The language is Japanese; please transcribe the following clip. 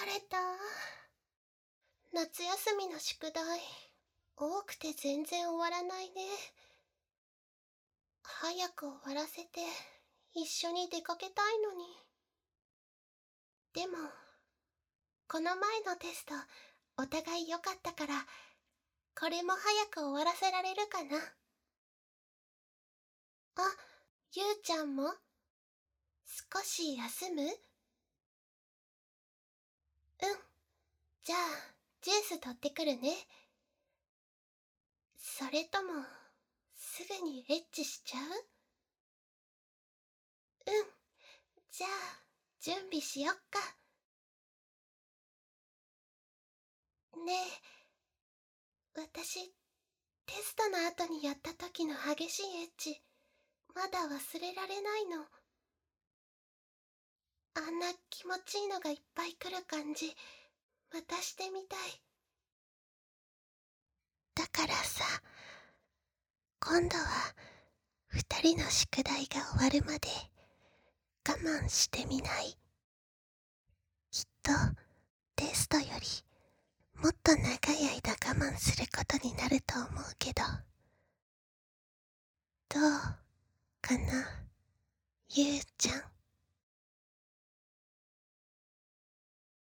れた。夏休みの宿題、多くて全然終わらないね。早く終わらせて、一緒に出かけたいのに。でも、この前のテスト、お互い良かったから、これも早く終わらせられるかな。あ、ゆうちゃんも少し休む？うん。じゃあ、ジュース取ってくるね。それとも、すぐにエッチしちゃう？うん。じゃあ、準備しよっか。ねえ、私、テストの後にやった時の激しいエッチ、まだ忘れられないの。あんな気持ちいいのがいっぱい来る感じ、またしてみたい。だからさ、今度は二人の宿題が終わるまで我慢してみない？きっとテストよりもっと長い間我慢することになると思うけど、どうかな、ゆうちゃん。